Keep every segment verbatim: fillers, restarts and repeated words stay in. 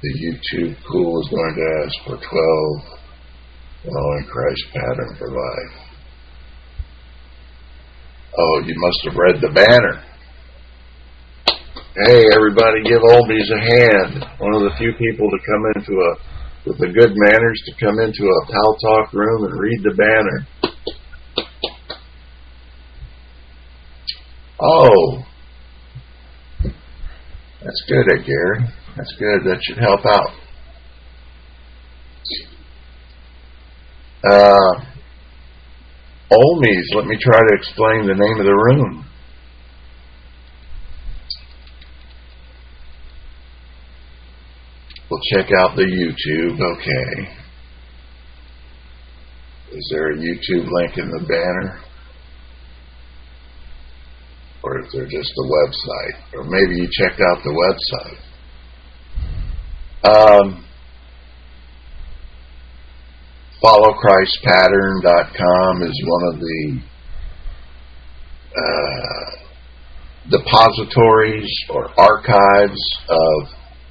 The YouTube pool is going to ask for twelve following Christ pattern for life. Oh, you must have read the banner. Hey, everybody, give Olbies a hand. One of the few people to come into a, with the good manners, to come into a Pal Talk room and read the banner. Oh, that's good, Gary. That's good. That should help out. Uh, Olmies, let me try to explain the name of the room. We'll check out the YouTube. Okay. Is there a YouTube link in the banner? Or is there just a website? Or maybe you checked out the website. Um, follow christ pattern dot com is one of the uh, depositories or archives of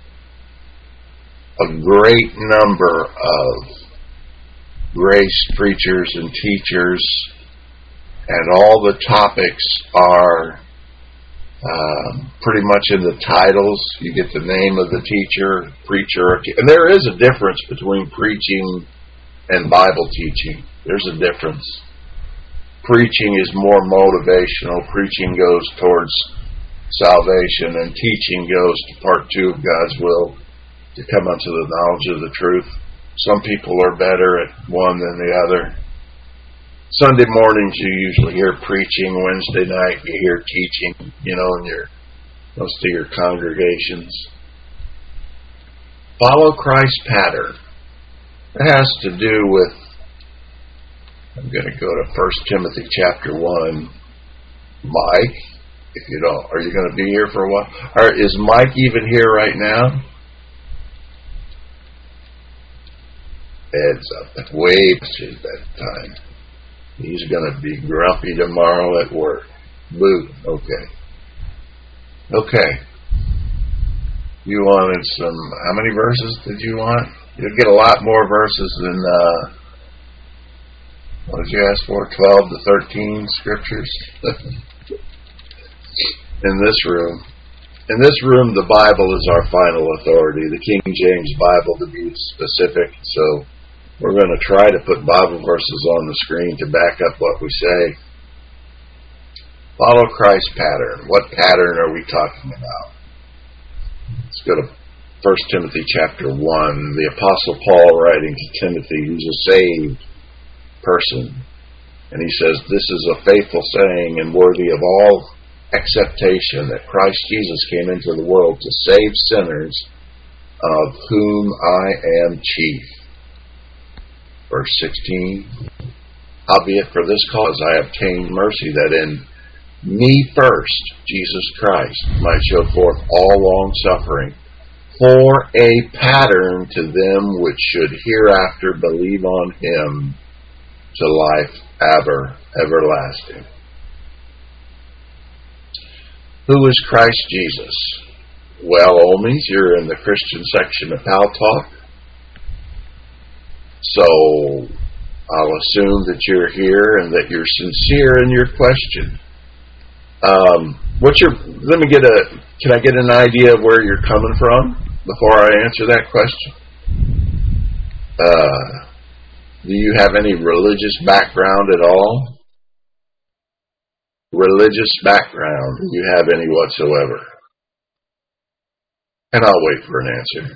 a great number of grace preachers and teachers, and all the topics are um, pretty much in the titles. You get the name of the teacher, preacher, and there is a difference between preaching and Bible teaching. There's a difference. Preaching is more motivational. Preaching goes towards salvation, and teaching goes to part two of God's will, to come unto the knowledge of the truth. Some people are better at one than the other. Sunday mornings you usually hear preaching. Wednesday night you hear teaching, you know, in your most of your congregations. Follow Christ's pattern. It has to do with, I'm going to go to First Timothy chapter one. Mike, if you don't, are you going to be here for a while? Or is Mike even here right now? Heads up, way past his bedtime. He's going to be grumpy tomorrow at work. Boo. Okay. Okay. You wanted some, how many verses did you want? You'll get a lot more verses than, uh, what did you ask for? twelve to thirteen scriptures? In this room. In this room, the Bible is our final authority, the King James Bible to be specific, so we're going to try to put Bible verses on the screen to back up what we say. Follow Christ's pattern. What pattern are we talking about? Let's go to First Timothy chapter one. The Apostle Paul writing to Timothy, who's a saved person. And he says, this is a faithful saying and worthy of all acceptation, that Christ Jesus came into the world to save sinners, of whom I am chief. Verse sixteen, howbeit for this cause I obtained mercy, that in me first Jesus Christ might show forth all long suffering, for a pattern to them which should hereafter believe on him to life ever, everlasting. Who is Christ Jesus? Well, Olmies, you're in the Christian section of Pal Talk. So I'll assume that you're here and that you're sincere in your question. Um, what's your? Let me get a. Can I get an idea of where you're coming from before I answer that question? Uh, do you have any religious background at all? Religious background? Do you have any whatsoever? And I'll wait for an answer.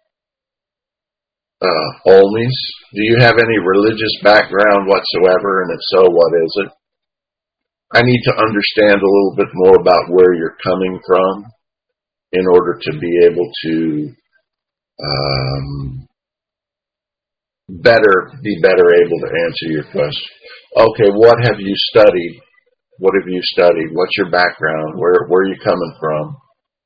Uh, Olmies, do you have any religious background whatsoever? And if so, what is it? I need to understand a little bit more about where you're coming from in order to be able to um, better be better able to answer your question. Okay, what have you studied? What have you studied? What's your background? Where where are you coming from?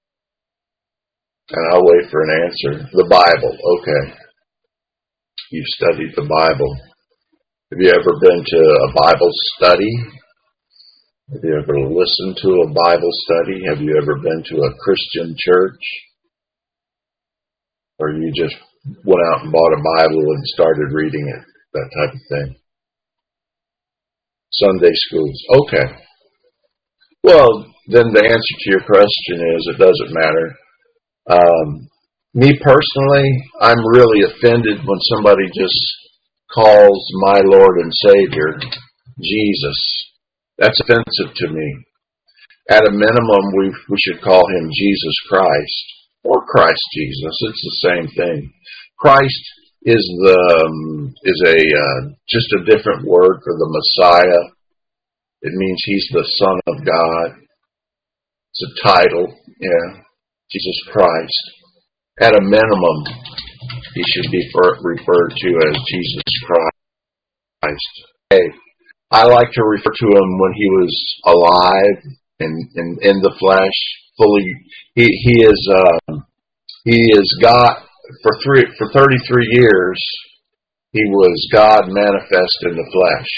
And I'll wait for an answer. The Bible, okay. You've studied the Bible. Have you ever been to a Bible study? Have you ever listened to a Bible study? Have you ever been to a Christian church? Or you just went out and bought a Bible and started reading it, that type of thing. Sunday schools. Okay. Well, then the answer to your question is it doesn't matter. Um, me personally, I'm really offended when somebody just calls my Lord and Savior Jesus. That's offensive to me. At a minimum, we we should call him Jesus Christ or Christ Jesus. It's the same thing. Christ is the um, is a uh, just a different word for the Messiah. It means he's the Son of God. It's a title, yeah. Jesus Christ. At a minimum, he should be referred to as Jesus Christ. Hey, I like to refer to him when he was alive and in, in, in the flesh, fully. He he is uh, he is God for three for thirty-three years. He was God manifest in the flesh.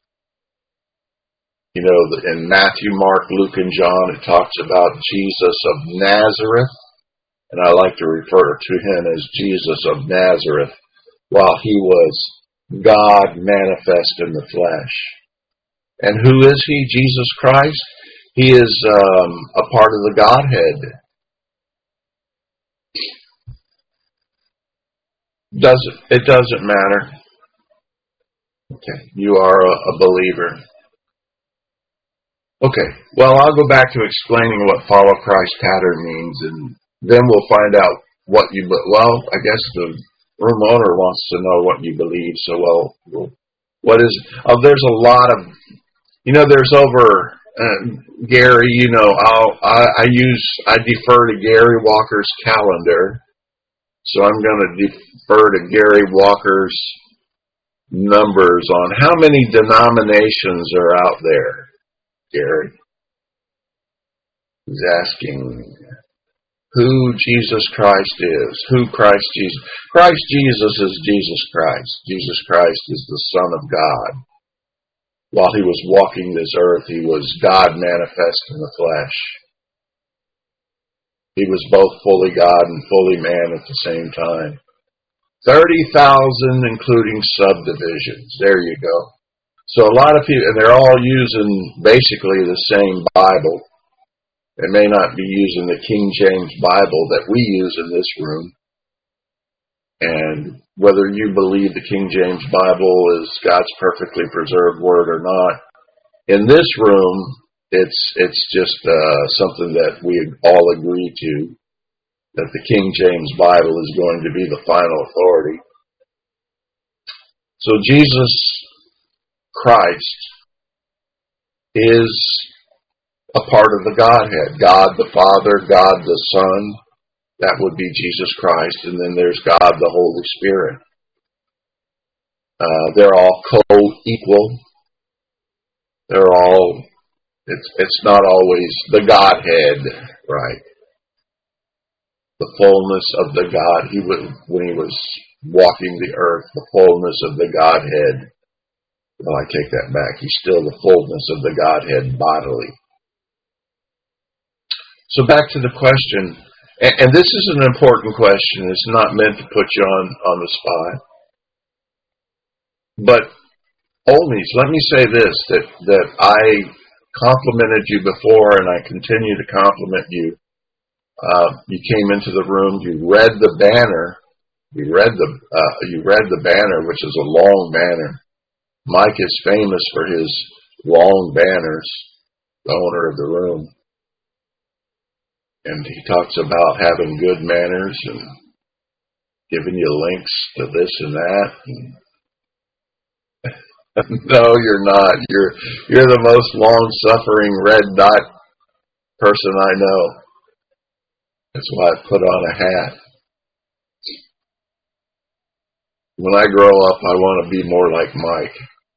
You know, in Matthew, Mark, Luke, and John, it talks about Jesus of Nazareth. And I like to refer to him as Jesus of Nazareth, while he was God manifest in the flesh. And who is he, Jesus Christ? He is um, a part of the Godhead. Doesn't it doesn't matter. Okay, you are a, a believer. Okay, well, I'll go back to explaining what follow Christ pattern means, and then we'll find out what you, well, I guess the room owner wants to know what you believe, so, well, well what is, oh, there's a lot of, you know, there's over, uh, Gary, you know, I'll, I, I use, I defer to Gary Walker's calendar, so I'm going to defer to Gary Walker's numbers on how many denominations are out there, Gary. He's asking who Jesus Christ is. Who Christ Jesus. Christ Jesus is Jesus Christ. Jesus Christ is the Son of God. While he was walking this earth, he was God manifest in the flesh. He was both fully God and fully man at the same time. thirty thousand including subdivisions. There you go. So a lot of people, and they're all using basically the same Bible. They may not be using the King James Bible that we use in this room. And whether you believe the King James Bible is God's perfectly preserved word or not, in this room, it's it's just uh, something that we all agree to, that the King James Bible is going to be the final authority. So Jesus Christ is a part of the Godhead. God the Father, God the Son, that would be Jesus Christ, and then there's God the Holy Spirit. Uh, they're all co-equal. They're all, it's it's not always the Godhead, right? The fullness of the God, he would, when he was walking the earth, the fullness of the Godhead. Well, I take that back. He's still the fullness of the Godhead bodily. So back to the question, and, and this is an important question. It's not meant to put you on, on the spot. But, Olnies, let me say this, that, that I complimented you before, and I continue to compliment you. Uh, you came into the room, you read the banner, you read the, uh, you read the banner, which is a long banner. Mike is famous for his long banners, the owner of the room. And he talks about having good manners and giving you links to this and that. No, you're not. You're you're the most long-suffering red dot person I know. That's why I put on a hat. When I grow up, I want to be more like Mike.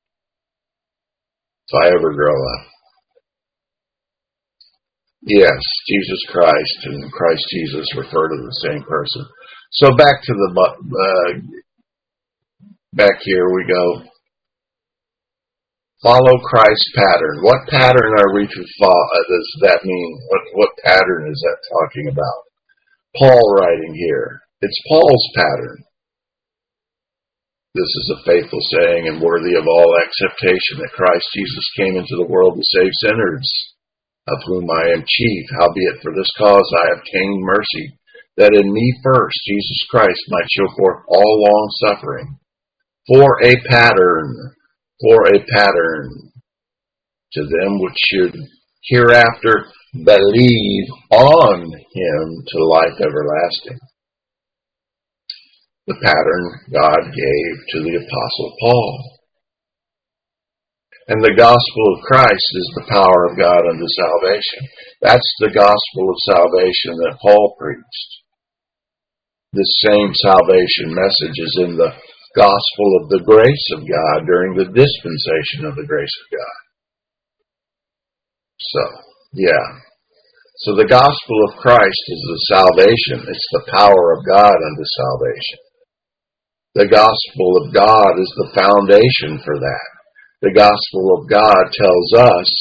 If I ever grow up. Yes, Jesus Christ and Christ Jesus refer to the same person. So back to the uh, back here we go. Follow Christ's pattern. What pattern are we to follow? Uh, does that mean? What what pattern is that talking about? Paul writing here. It's Paul's pattern. This is a faithful saying and worthy of all acceptation that Christ Jesus came into the world to save sinners, of whom I am chief. Howbeit for this cause I obtained mercy, that in me first Jesus Christ might show forth all long suffering, for a pattern, for a pattern to them which should hereafter believe on him to life everlasting. The pattern God gave to the Apostle Paul. And the gospel of Christ is the power of God unto salvation. That's the gospel of salvation that Paul preached. This same salvation message is in the gospel of the grace of God during the dispensation of the grace of God. So, yeah. So the gospel of Christ is the salvation. It's the power of God unto salvation. The gospel of God is the foundation for that. The gospel of God tells us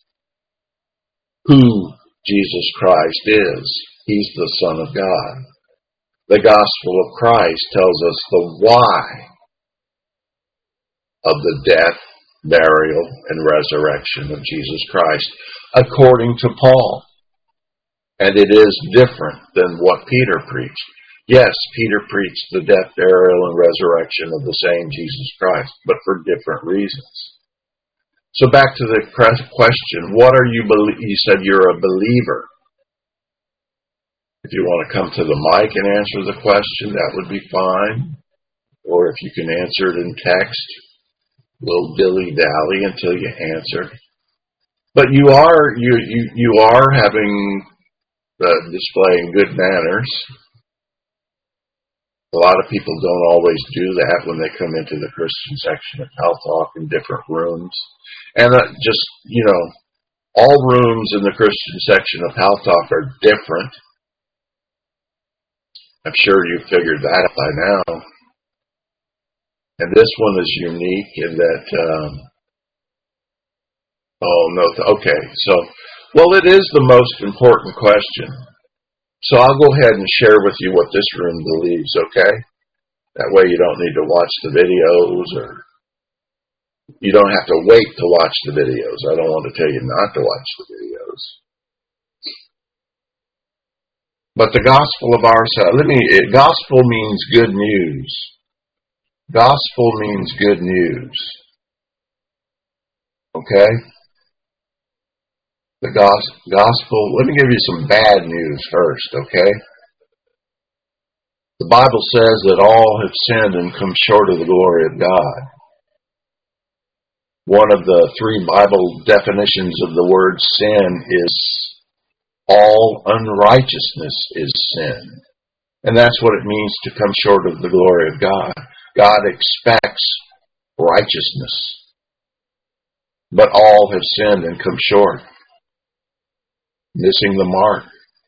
who Jesus Christ is. He's the Son of God. The gospel of Christ tells us the why of the death, burial, and resurrection of Jesus Christ, according to Paul. And it is different than what Peter preached. Yes, Peter preached the death, burial, and resurrection of the same Jesus Christ, but for different reasons. So back to the question, what are you, you said you're a believer. If you want to come to the mic and answer the question, that would be fine. Or if you can answer it in text, we'll dilly-dally until you answer. But you are, you, you, you are having, uh, displaying good manners. A lot of people don't always do that when they come into the Christian section of Pal Talk in different rooms. And uh, just, you know, all rooms in the Christian section of Pal Talk are different. I'm sure you've figured that out by now. And this one is unique in that, um, oh, no, okay. So, well, it is the most important question. So I'll go ahead and share with you what this room believes, okay? That way you don't need to watch the videos, or you don't have to wait to watch the videos. I don't want to tell you not to watch the videos. But the gospel of our side, let me, it, gospel means good news. Gospel means good news. Okay? The gospel, let me give you some bad news first, okay? The Bible says that all have sinned and come short of the glory of God. One of the three Bible definitions of the word sin is all unrighteousness is sin. And that's what it means to come short of the glory of God. God expects righteousness. But all have sinned and come short. Missing the mark.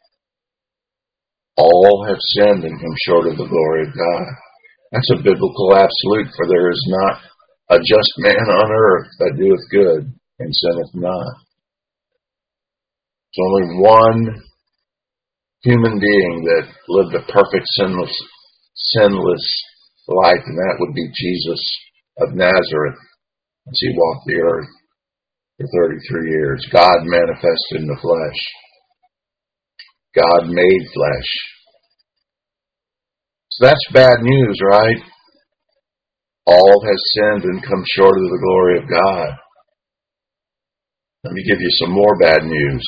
All have sinned and come short of the glory of God. That's a biblical absolute, for there is not a just man on earth that doeth good and sinneth not. There's only one human being that lived a perfect sinless, sinless life, and that would be Jesus of Nazareth, as he walked the earth for thirty-three years. God manifested in the flesh. God made flesh. So that's bad news, right? All has sinned and come short of the glory of God. Let me give you some more bad news.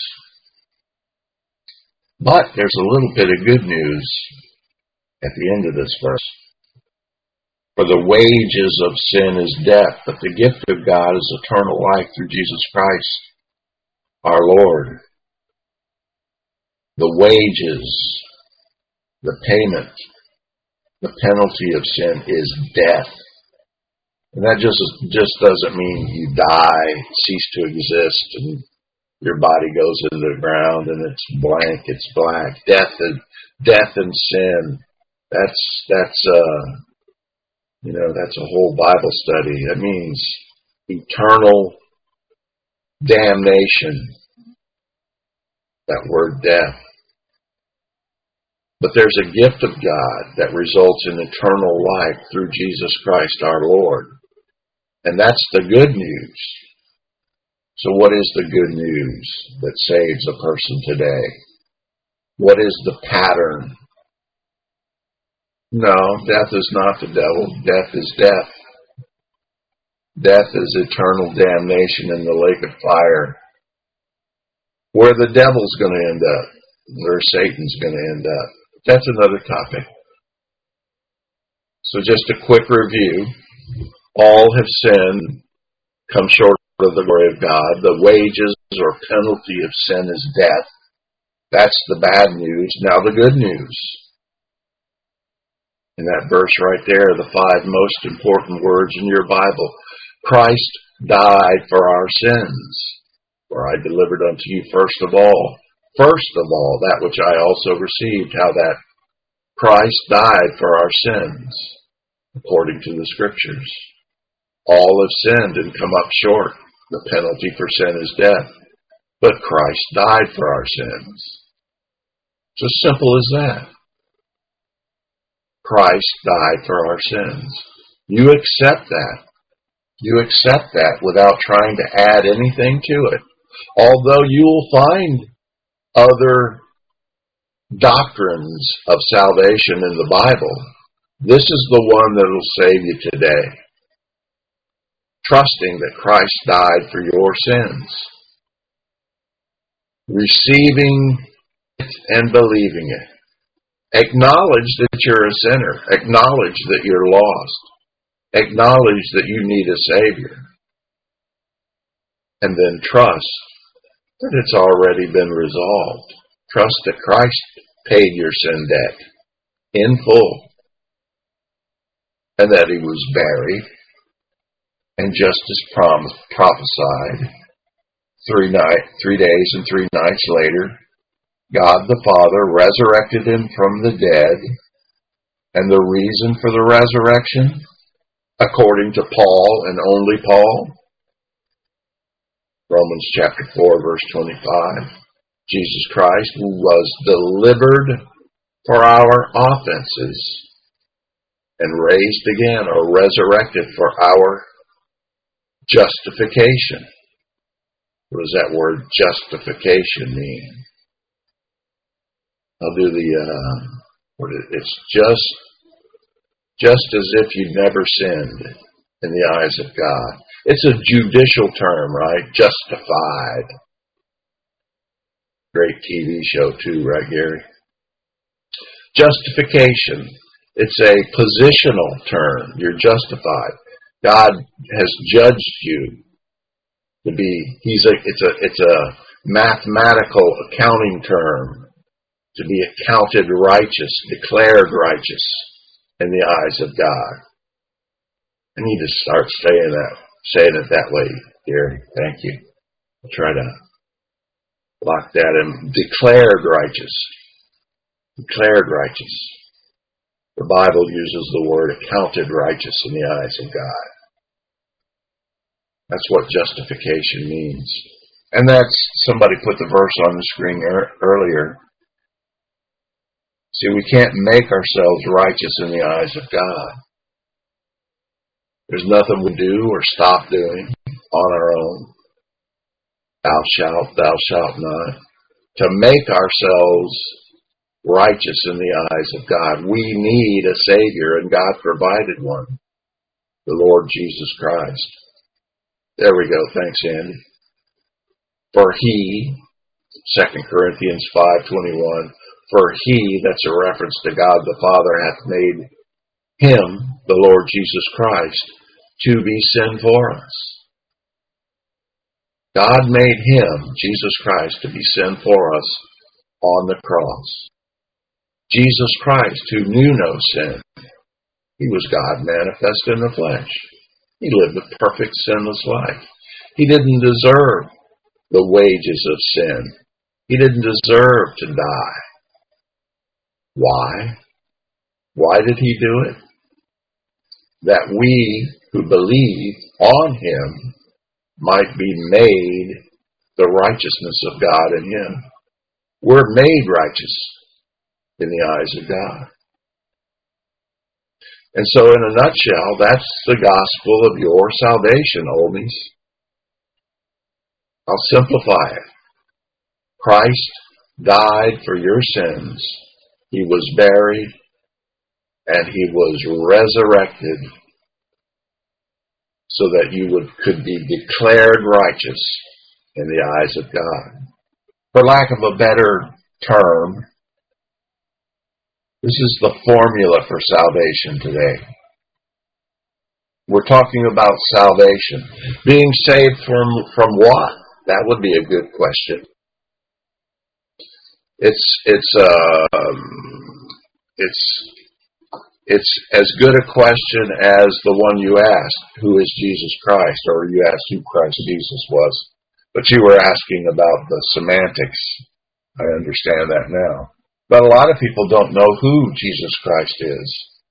But there's a little bit of good news at the end of this verse. For the wages of sin is death, but the gift of God is eternal life through Jesus Christ, our Lord. The wages, the payment, the penalty of sin is death. And that just, just doesn't mean you die, cease to exist, and your body goes into the ground and it's blank, it's black. Death and, death and sin, that's, that's, uh, You know, that's a whole Bible study. That means eternal damnation. That word death. But there's a gift of God that results in eternal life through Jesus Christ our Lord. And that's the good news. So what is the good news that saves a person today? What is the pattern? No, death is not the devil. Death is death. Death is eternal damnation in the lake of fire, where the devil's going to end up, where Satan's going to end up. That's another topic. So just a quick review. All have sinned, come short of the glory of God. The wages or penalty of sin is death. That's the bad news. Now the good news. In that verse right there, the five most important words in your Bible. Christ died for our sins. For I delivered unto you first of all. First of all, that which I also received, how that Christ died for our sins, according to the Scriptures. All have sinned and come up short. The penalty for sin is death. But Christ died for our sins. It's as simple as that. Christ died for our sins. You accept that. You accept that without trying to add anything to it. Although you will find other doctrines of salvation in the Bible, this is the one that will save you today. Trusting that Christ died for your sins. Receiving it and believing it. Acknowledge that you're a sinner. Acknowledge that you're lost. Acknowledge that you need a Savior. And then trust that it's already been resolved. Trust that Christ paid your sin debt in full. And that He was buried. And just as promised, prophesied, three, night, three days and three nights later, God the Father resurrected Him from the dead. And the reason for the resurrection, according to Paul and only Paul, Romans chapter four, verse twenty-five, Jesus Christ was delivered for our offenses and raised again or resurrected for our justification. What does that word justification mean? I'll do the, uh, what it, it's just, just as if you'd never sinned in the eyes of God. It's a judicial term, right? Justified. Great T V show too, right, Gary? Justification. It's a positional term. You're justified. God has judged you to be, he's a, it's a, it's a mathematical accounting term, to be accounted righteous, declared righteous in the eyes of God. I need to start saying that, saying it that way, Gary. Thank you. I'll try to lock that in. Declared righteous. Declared righteous. The Bible uses the word accounted righteous in the eyes of God. That's what justification means. And that's, somebody put the verse on the screen er, earlier. See, we can't make ourselves righteous in the eyes of God. There's nothing we do or stop doing on our own. Thou shalt, thou shalt not. To make ourselves righteous in the eyes of God, we need a Savior, and God provided one. The Lord Jesus Christ. There we go. Thanks, Andy. For He, Second Corinthians five twenty-one, for He, that's a reference to God the Father, hath made Him, the Lord Jesus Christ, to be sin for us. God made Him, Jesus Christ, to be sin for us on the cross. Jesus Christ, who knew no sin, He was God manifest in the flesh. He lived a perfect sinless life. He didn't deserve the wages of sin. He didn't deserve to die. Why? Why did He do it? That we who believe on Him might be made the righteousness of God in Him. We're made righteous. in the eyes of God. And so in a nutshell, that's the gospel of your salvation, oldies. I'll simplify it. Christ died for your sins. He was buried, and he was resurrected so that you would could be declared righteous in the eyes of God. For lack of a better term, this is the formula for salvation today. We're talking about salvation. Being saved from, from what? That would be a good question. It's it's uh, it's it's as good a question as the one you asked, who is Jesus Christ, or you asked who Christ Jesus was. But you were asking about the semantics. I understand that now. But a lot of people don't know who Jesus Christ is.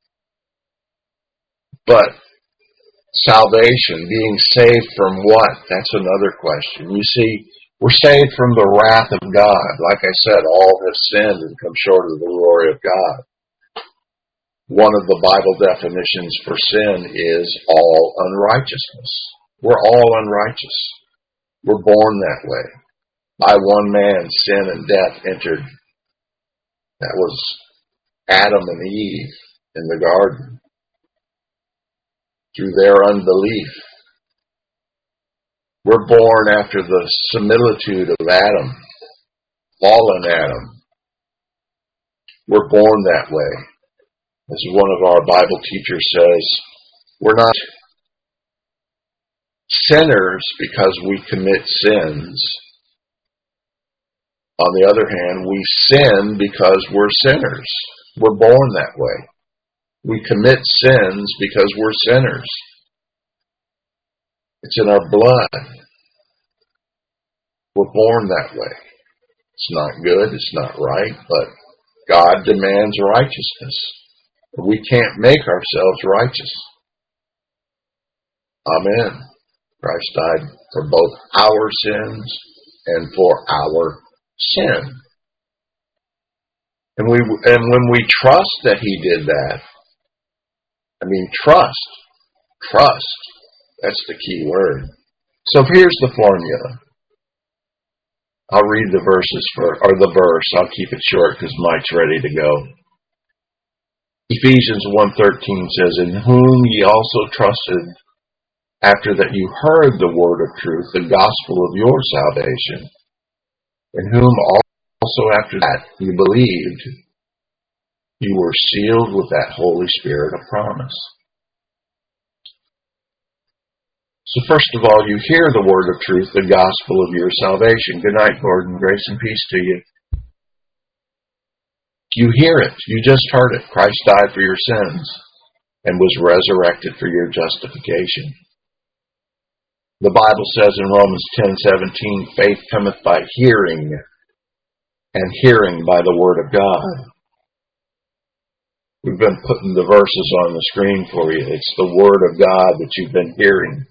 But salvation, being saved from what? That's another question. You see, we're saved from the wrath of God. Like I said, all have sinned and come short of the glory of God. One of the Bible definitions for sin is all unrighteousness. We're all unrighteous. We're born that way. By one man, sin and death entered. That was Adam and Eve in the garden. Through their unbelief. We're born after the similitude of Adam, fallen Adam. We're born that way. As one of our Bible teachers says, we're not sinners because we commit sins. On the other hand, we sin because we're sinners. We're born that way. We commit sins because we're sinners. It's in our blood. We're born that way. It's not good, it's not right, but God demands righteousness. We can't make ourselves righteous. Amen. Christ died for both our sins and for our sin. And we and when we trust that he did that, I mean trust, trust, that's the key word. So here's the formula. I'll read the verses for, or the verse, I'll keep it short because Mike's ready to go. Ephesians one thirteen says, in whom ye also trusted, after that you heard the word of truth, the gospel of your salvation, in whom also after that you believed, you were sealed with that Holy Spirit of promise. So first of all, you hear the word of truth, the gospel of your salvation. Good night, Gordon. Grace and peace to you. You hear it. You just heard it. Christ died for your sins and was resurrected for your justification. The Bible says in Romans ten seventeen, faith cometh by hearing, and hearing by the word of God. We've been putting the verses on the screen for you. It's the word of God that you've been hearing.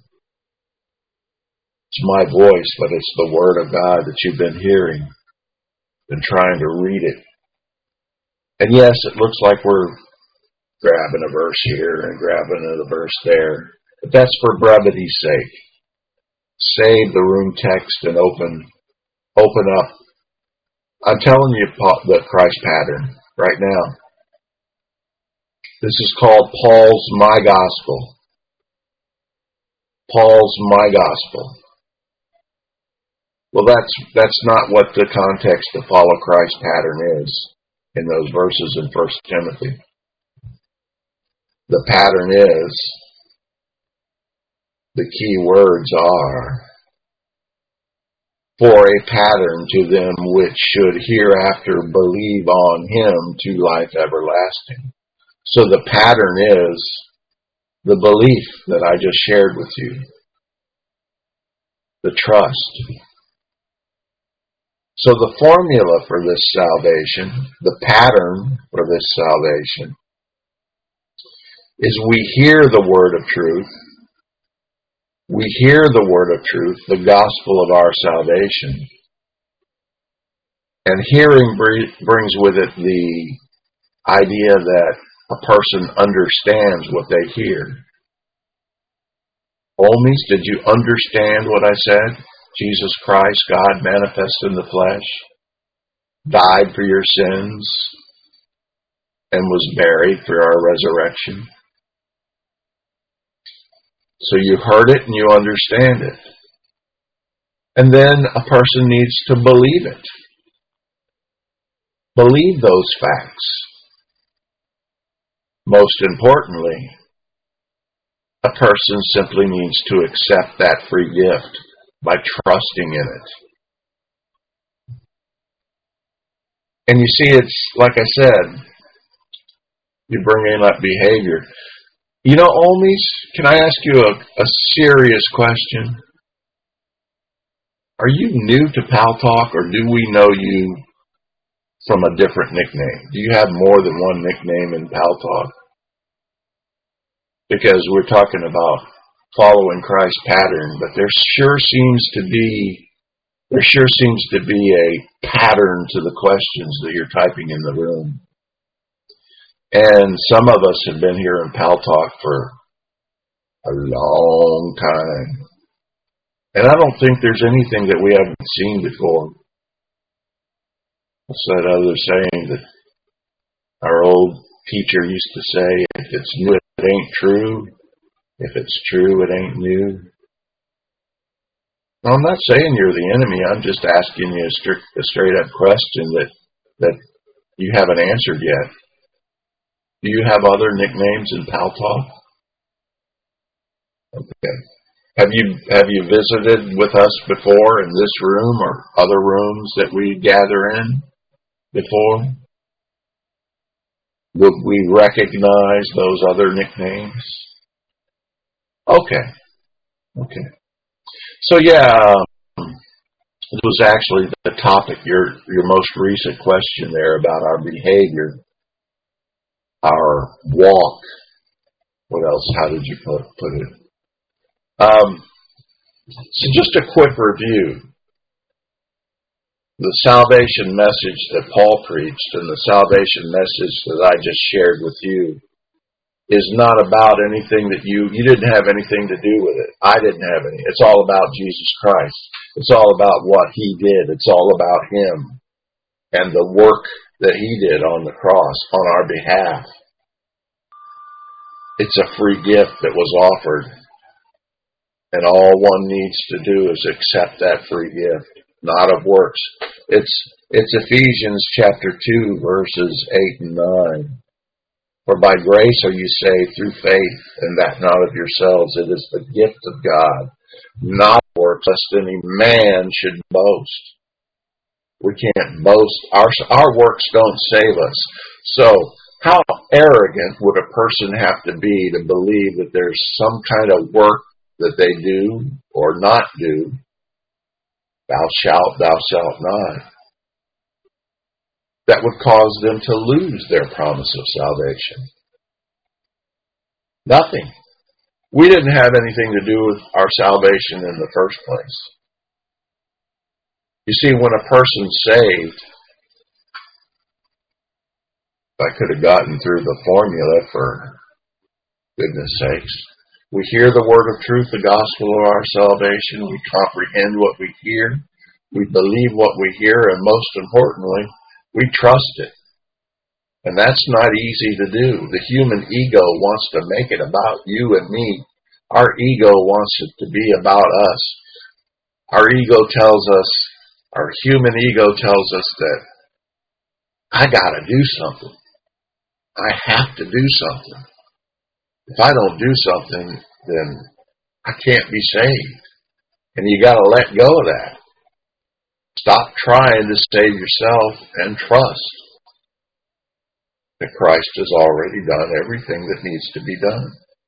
It's my voice, but it's the word of God that you've been hearing. Been trying to read it. And yes, it looks like we're grabbing a verse here and grabbing a verse there. But that's for brevity's sake. Save the room text and open open up. I'm telling you the Christ pattern right now. This is called Paul's My Gospel. Paul's My Gospel. Well, that's that's not what the context to follow Christ pattern is in those verses in First Timothy. The pattern is, the key words are, for a pattern to them which should hereafter believe on him to life everlasting. So the pattern is the belief that I just shared with you. The trust. So the formula for this salvation, the pattern for this salvation, is we hear the word of truth. We hear the word of truth, the gospel of our salvation. And hearing brings with it the idea that a person understands what they hear. Olmies, did you understand what I said? Jesus Christ, God manifest in the flesh, died for your sins, and was buried for our resurrection. So you heard it and you understand it. And then a person needs to believe it. Believe those facts. Most importantly, a person simply needs to accept that free gift by trusting in it. And you see, it's like I said, you bring in that behavior. You know, Olmies, can I ask you a, a serious question? Are you new to Pal Talk, or do we know you from a different nickname? Do you have more than one nickname in Pal Talk? Because we're talking about following Christ's pattern, but there sure seems to be there sure seems to be a pattern to the questions that you're typing in the room. And some of us have been here in Pal Talk for a long time. And I don't think there's anything that we haven't seen before. What's that other saying that our old teacher used to say? If it's new, it ain't true. If it's true, it ain't new. Well, I'm not saying you're the enemy. I'm just asking you a, strict, a straight-up question that, that you haven't answered yet. Do you have other nicknames in Pal Talk? Okay. Have you have you visited with us before in this room or other rooms that we gather in before? Would we recognize those other nicknames? Okay. Okay. So yeah, um, it was actually the topic, your your most recent question there about our behavior, our walk. What else? How did you put, put it? Um, so just a quick review. The salvation message that Paul preached and the salvation message that I just shared with you is not about anything that you, you didn't have anything to do with it. I didn't have any. It's all about Jesus Christ. It's all about what He did. It's all about Him and the work that He did on the cross on our behalf. It's a free gift that was offered. And all one needs to do is accept that free gift, not of works. It's it's Ephesians chapter two, verses eight and nine. For by grace are you saved through faith, and that not of yourselves. It is the gift of God, not works, lest any man should boast. We can't boast. Our, our works don't save us. So, how arrogant would a person have to be to believe that there's some kind of work that they do or not do? Thou shalt, thou shalt not. That would cause them to lose their promise of salvation. Nothing. We didn't have anything to do with our salvation in the first place. You see, when a person's saved, if I could have gotten through the formula, for goodness sakes, we hear the word of truth, the gospel of our salvation. We comprehend what we hear. We believe what we hear, and most importantly, we trust it. And that's not easy to do. The human ego wants to make it about you and me. Our ego wants it to be about us. Our ego tells us, our human ego tells us that I gotta do something. I have to do something. If I don't do something, then I can't be saved. And you gotta let go of that. Stop trying to save yourself and trust that Christ has already done everything that needs to be done.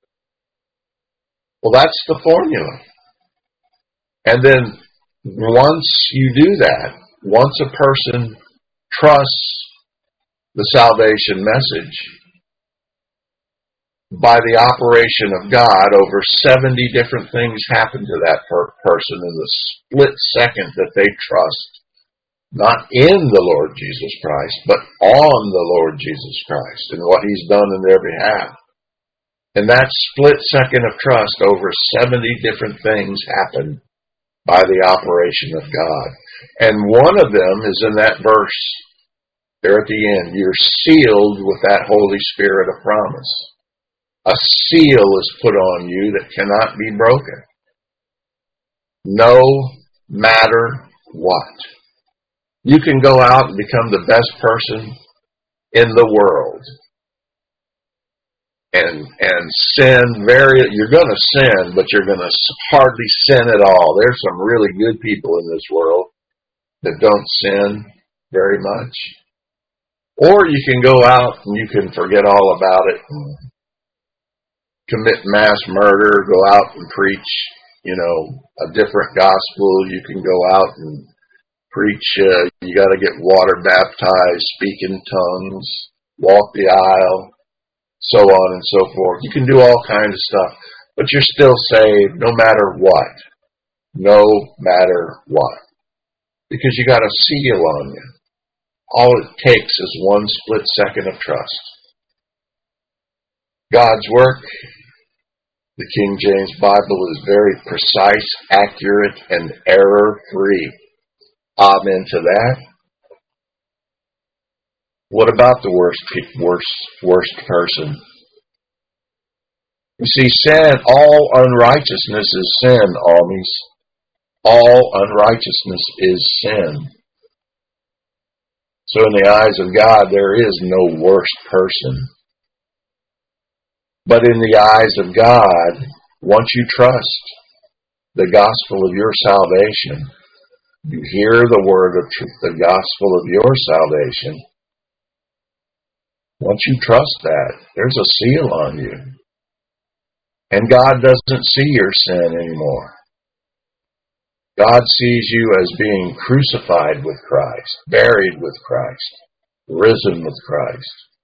Well, that's the formula. And then once you do that, once a person trusts the salvation message, by the operation of God, over seventy different things happen to that per- person in the split second that they trust Not in the Lord Jesus Christ, but on the Lord Jesus Christ and what He's done in their behalf. And that split second of trust, over seventy different things happen by the operation of God. And one of them is in that verse there at the end. You're sealed with that Holy Spirit of promise. A seal is put on you that cannot be broken. No matter what. You can go out and become the best person in the world. And and sin very, you're going to sin, but you're going to hardly sin at all. There's some really good people in this world that don't sin very much. Or you can go out and you can forget all about it and commit mass murder, go out and preach, you know, a different gospel. You can go out and preach, uh, you got to get water baptized, speak in tongues, walk the aisle, so on and so forth. You can do all kinds of stuff, but you're still saved no matter what. No matter what. Because you got a seal on you. All it takes is one split second of trust. God's work, the King James Bible, is very precise, accurate, and error-free. Amen to that. What about the worst, worst, worst person? You see, sin, all unrighteousness is sin, almies. All unrighteousness is sin. So in the eyes of God, there is no worst person. But in the eyes of God, once you trust the gospel of your salvation, you hear the word of truth, the gospel of your salvation. Once you trust that, there's a seal on you. And God doesn't see your sin anymore. God sees you as being crucified with Christ, buried with Christ, risen with Christ.